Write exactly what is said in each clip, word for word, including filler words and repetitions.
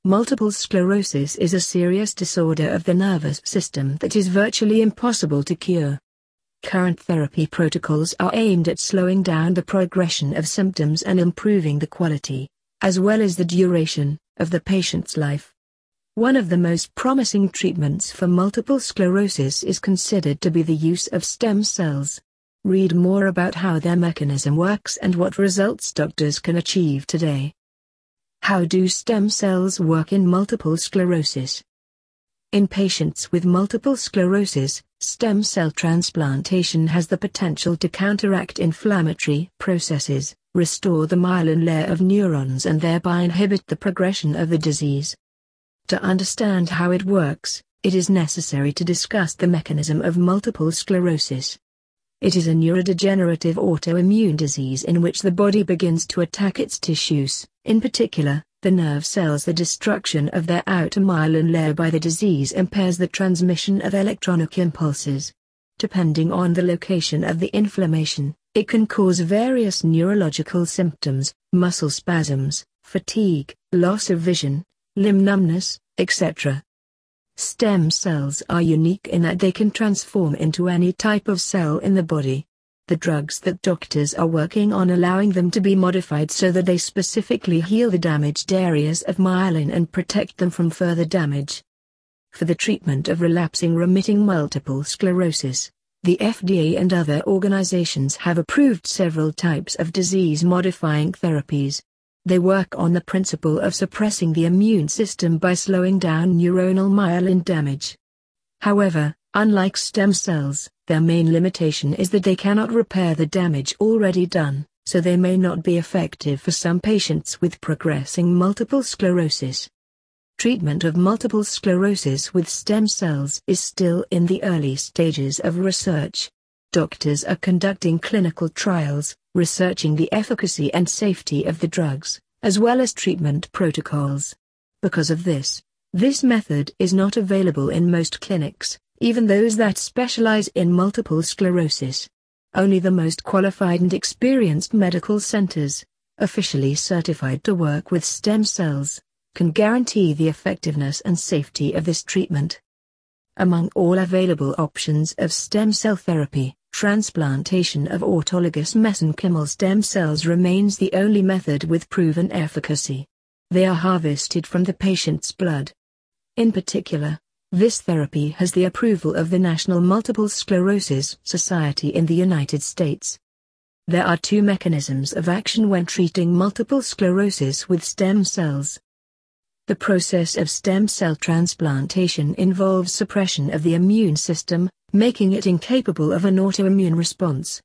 Multiple sclerosis is a serious disorder of the nervous system that is virtually impossible to cure. Current therapy protocols are aimed at slowing down the progression of symptoms and improving the quality, as well as the duration, of the patient's life. One of the most promising treatments for multiple sclerosis is considered to be the use of stem cells. Read more about how their mechanism works and what results doctors can achieve today. How do stem cells work in multiple sclerosis? In patients with multiple sclerosis, stem cell transplantation has the potential to counteract inflammatory processes, restore the myelin layer of neurons and thereby inhibit the progression of the disease. To understand how it works, it is necessary to discuss the mechanism of multiple sclerosis. It is a neurodegenerative autoimmune disease in which the body begins to attack its tissues, in particular, the nerve cells. The destruction of their outer myelin layer by the disease impairs the transmission of electronic impulses. Depending on the location of the inflammation, it can cause various neurological symptoms, muscle spasms, fatigue, loss of vision, limb numbness, et cetera. Stem cells are unique in that they can transform into any type of cell in the body. The drugs that doctors are working on allowing them to be modified so that they specifically heal the damaged areas of myelin and protect them from further damage. For the treatment of relapsing remitting multiple sclerosis, the F D A and other organizations have approved several types of disease-modifying therapies. They work on the principle of suppressing the immune system by slowing down neuronal myelin damage. However, unlike stem cells, their main limitation is that they cannot repair the damage already done, so they may not be effective for some patients with progressing multiple sclerosis. Treatment of multiple sclerosis with stem cells is still in the early stages of research. Doctors are conducting clinical trials, researching the efficacy and safety of the drugs, as well as treatment protocols. Because of this, this method is not available in most clinics, even those that specialize in multiple sclerosis. Only the most qualified and experienced medical centers, officially certified to work with stem cells, can guarantee the effectiveness and safety of this treatment. Among all available options of stem cell therapy, transplantation of autologous mesenchymal stem cells remains the only method with proven efficacy. They are harvested from the patient's blood. In particular, this therapy has the approval of the National Multiple Sclerosis Society in the United States. There are two mechanisms of action when treating multiple sclerosis with stem cells. The process of stem cell transplantation involves suppression of the immune system, making it incapable of an autoimmune response.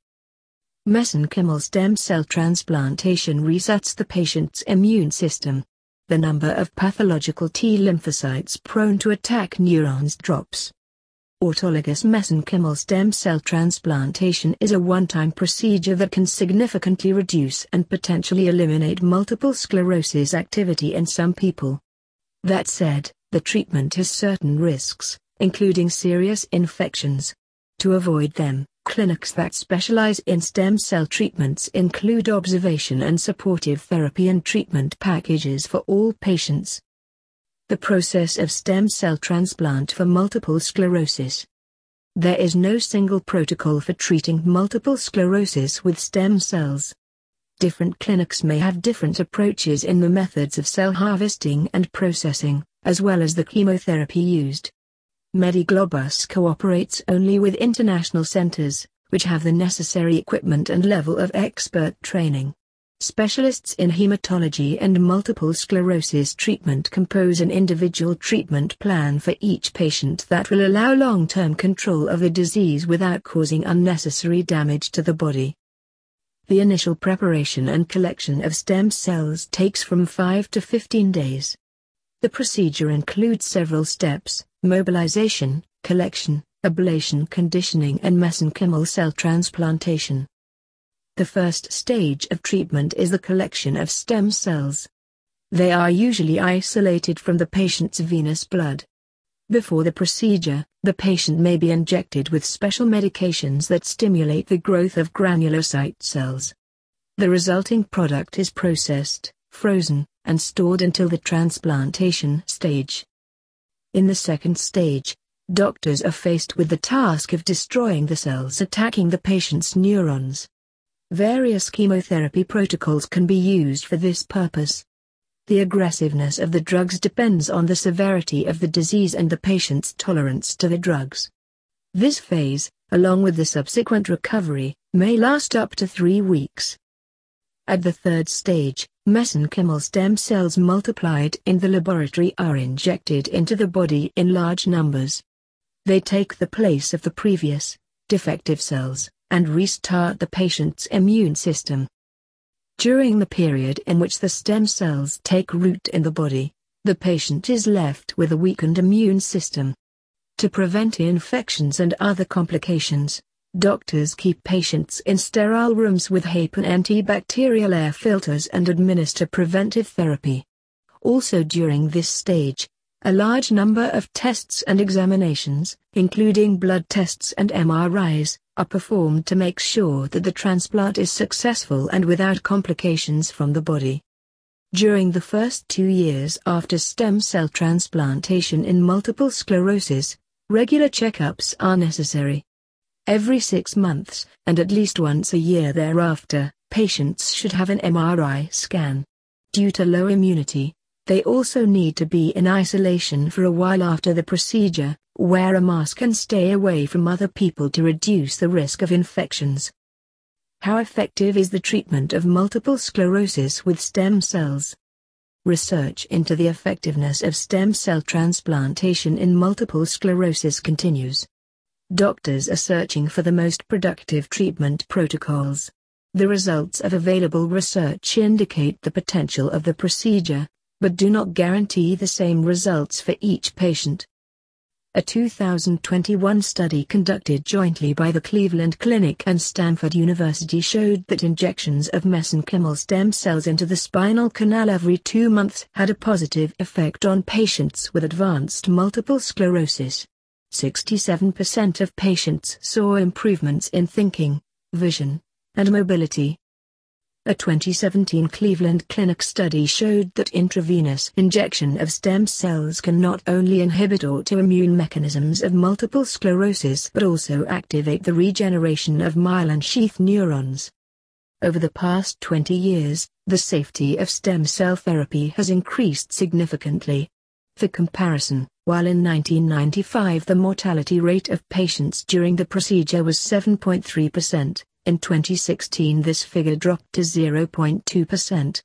Mesenchymal stem cell transplantation resets the patient's immune system. The number of pathological T lymphocytes prone to attack neurons drops. Autologous mesenchymal stem cell transplantation is a one-time procedure that can significantly reduce and potentially eliminate multiple sclerosis activity in some people. That said, the treatment has certain risks, including serious infections. To avoid them, clinics that specialize in stem cell treatments include observation and supportive therapy and treatment packages for all patients. The process of stem cell transplant for multiple sclerosis. There is no single protocol for treating multiple sclerosis with stem cells. Different clinics may have different approaches in the methods of cell harvesting and processing, as well as the chemotherapy used. Mediglobus cooperates only with international centers, which have the necessary equipment and level of expert training. Specialists in hematology and multiple sclerosis treatment compose an individual treatment plan for each patient that will allow long-term control of the disease without causing unnecessary damage to the body. The initial preparation and collection of stem cells takes from five to fifteen days. The procedure includes several steps: mobilization, collection, ablation, conditioning, and mesenchymal cell transplantation. The first stage of treatment is the collection of stem cells. They are usually isolated from the patient's venous blood. Before the procedure, the patient may be injected with special medications that stimulate the growth of granulocyte cells. The resulting product is processed, frozen, and stored until the transplantation stage. In the second stage, doctors are faced with the task of destroying the cells attacking the patient's neurons. Various chemotherapy protocols can be used for this purpose. The aggressiveness of the drugs depends on the severity of the disease and the patient's tolerance to the drugs. This phase, along with the subsequent recovery, may last up to three weeks. At the third stage, mesenchymal stem cells multiplied in the laboratory are injected into the body in large numbers. They take the place of the previous, defective cells, and restart the patient's immune system. During the period in which the stem cells take root in the body, the patient is left with a weakened immune system. To prevent infections and other complications, doctors keep patients in sterile rooms with HEPA antibacterial air filters and administer preventive therapy. Also during this stage, a large number of tests and examinations, including blood tests and M R Is, are performed to make sure that the transplant is successful and without complications from the body. During the first two years after stem cell transplantation in multiple sclerosis, regular checkups are necessary. Every six months, and at least once a year thereafter, patients should have an M R I scan. Due to low immunity, they also need to be in isolation for a while after the procedure, wear a mask and stay away from other people to reduce the risk of infections. How effective is the treatment of multiple sclerosis with stem cells? Research into the effectiveness of stem cell transplantation in multiple sclerosis continues. Doctors are searching for the most productive treatment protocols. The results of available research indicate the potential of the procedure, but do not guarantee the same results for each patient. A two thousand twenty-one study conducted jointly by the Cleveland Clinic and Stanford University showed that injections of mesenchymal stem cells into the spinal canal every two months had a positive effect on patients with advanced multiple sclerosis. sixty-seven percent of patients saw improvements in thinking, vision, and mobility. A twenty seventeen Cleveland Clinic study showed that intravenous injection of stem cells can not only inhibit autoimmune mechanisms of multiple sclerosis but also activate the regeneration of myelin sheath neurons. Over the past twenty years, the safety of stem cell therapy has increased significantly. For comparison, while in nineteen ninety-five the mortality rate of patients during the procedure was seven point three percent, in twenty sixteen this figure dropped to zero point two percent.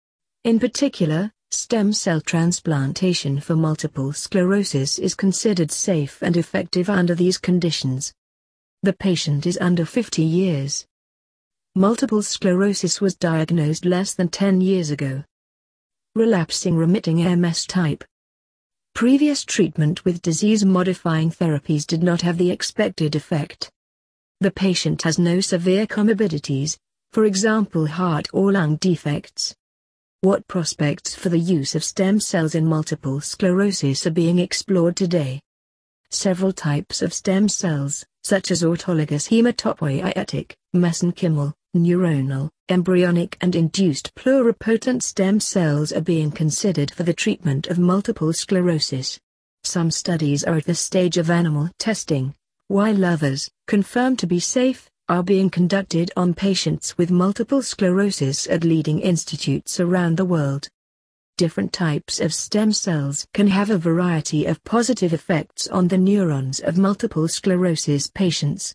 In particular, stem cell transplantation for multiple sclerosis is considered safe and effective under these conditions. The patient is under fifty years. Multiple sclerosis was diagnosed less than ten years ago. Relapsing remitting M S type. Previous treatment with disease-modifying therapies did not have the expected effect. The patient has no severe comorbidities, for example heart or lung defects. What prospects for the use of stem cells in multiple sclerosis are being explored today? Several types of stem cells, such as autologous hematopoietic, mesenchymal, neuronal, embryonic and induced pluripotent stem cells are being considered for the treatment of multiple sclerosis. Some studies are at the stage of animal testing, while others, confirmed to be safe, are being conducted on patients with multiple sclerosis at leading institutes around the world. Different types of stem cells can have a variety of positive effects on the neurons of multiple sclerosis patients.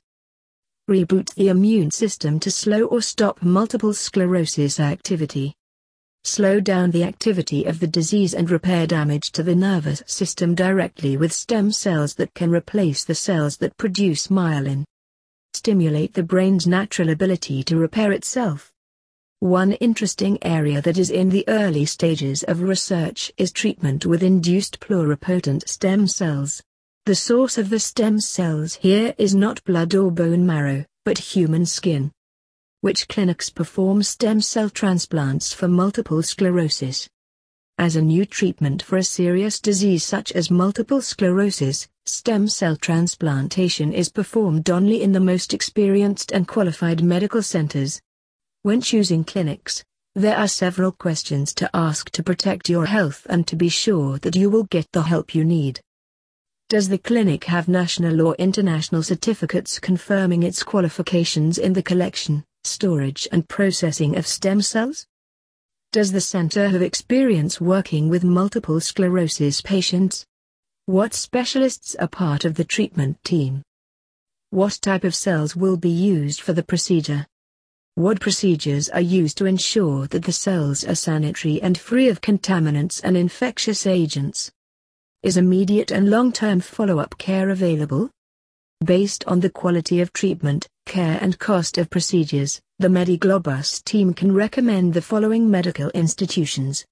Reboot the immune system to slow or stop multiple sclerosis activity. Slow down the activity of the disease and repair damage to the nervous system directly with stem cells that can replace the cells that produce myelin. Stimulate the brain's natural ability to repair itself. One interesting area that is in the early stages of research is treatment with induced pluripotent stem cells. The source of the stem cells here is not blood or bone marrow, but human skin. Which clinics perform stem cell transplants for multiple sclerosis? As a new treatment for a serious disease such as multiple sclerosis, stem cell transplantation is performed only in the most experienced and qualified medical centers. When choosing clinics, There are several questions to ask to protect your health and to be sure that you will get the help you need. Does the clinic have national or international certificates confirming its qualifications in the collection, storage and processing of stem cells? Does the center have experience working with multiple sclerosis patients? What specialists are part of the treatment team? What type of cells will be used for the procedure? What procedures are used to ensure that the cells are sanitary and free of contaminants and infectious agents? Is immediate and long-term follow-up care available? Based on the quality of treatment, care and cost of procedures, the Mediglobus team can recommend the following medical institutions.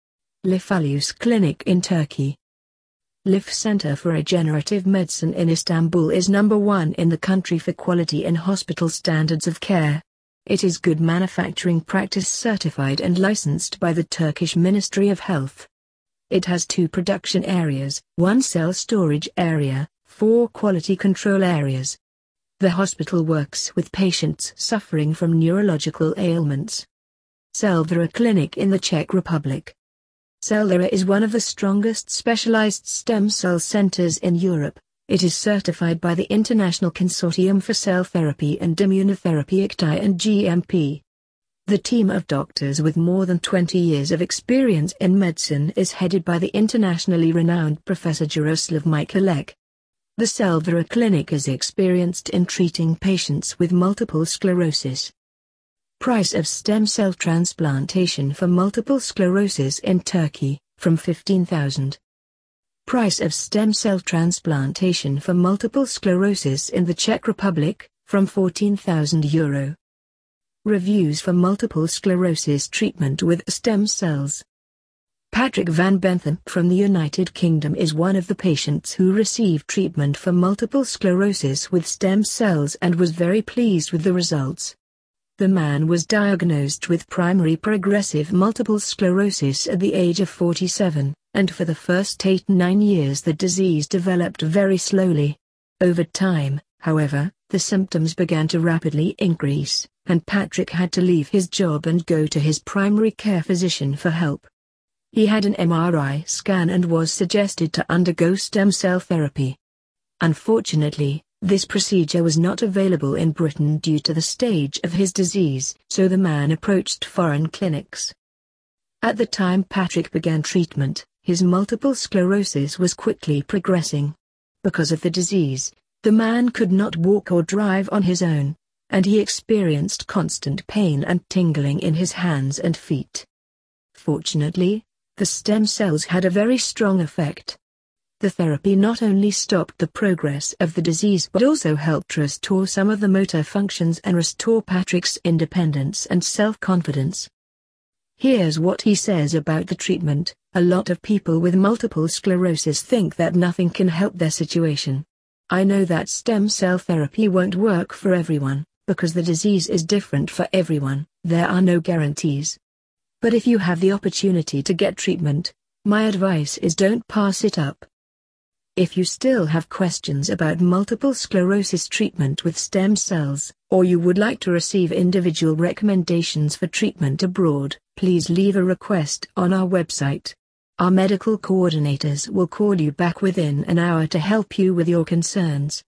Lifalus Clinic in Turkey. Lif Center for Regenerative Medicine in Istanbul is number one in the country for quality in hospital standards of care. It is good manufacturing practice certified and licensed by the Turkish Ministry of Health. It has two production areas, one cell storage area, four quality control areas. The hospital works with patients suffering from neurological ailments. Cellera Clinic in the Czech Republic. Cellera is one of the strongest specialized stem cell centers in Europe. It is certified by the International Consortium for Cell Therapy and Immunotherapy I C T I and G M P. The team of doctors with more than twenty years of experience in medicine is headed by the internationally renowned Professor Jaroslav Michalek. The Cellera Clinic is experienced in treating patients with multiple sclerosis. Price of stem cell transplantation for multiple sclerosis in Turkey, from fifteen thousand. Price of stem cell transplantation for multiple sclerosis in the Czech Republic, from fourteen thousand euro. Reviews for multiple sclerosis treatment with stem cells. Patrick Van Bentham from the United Kingdom is one of the patients who received treatment for multiple sclerosis with stem cells and was very pleased with the results. The man was diagnosed with primary progressive multiple sclerosis at the age of forty-seven, and for the first eight to nine years the disease developed very slowly. Over time, however, the symptoms began to rapidly increase, and Patrick had to leave his job and go to his primary care physician for help. He had an M R I scan and was suggested to undergo stem cell therapy. Unfortunately, this procedure was not available in Britain due to the stage of his disease, so the man approached foreign clinics. At the time Patrick began treatment, his multiple sclerosis was quickly progressing. Because of the disease, the man could not walk or drive on his own, and he experienced constant pain and tingling in his hands and feet. Fortunately, the stem cells had a very strong effect. The therapy not only stopped the progress of the disease but also helped restore some of the motor functions and restore Patrick's independence and self-confidence. Here's what he says about the treatment. A lot of people with multiple sclerosis think that nothing can help their situation. I know that stem cell therapy won't work for everyone, because the disease is different for everyone. There are no guarantees. But if you have the opportunity to get treatment, my advice is don't pass it up. If you still have questions about multiple sclerosis treatment with stem cells, or you would like to receive individual recommendations for treatment abroad, please leave a request on our website. Our medical coordinators will call you back within an hour to help you with your concerns.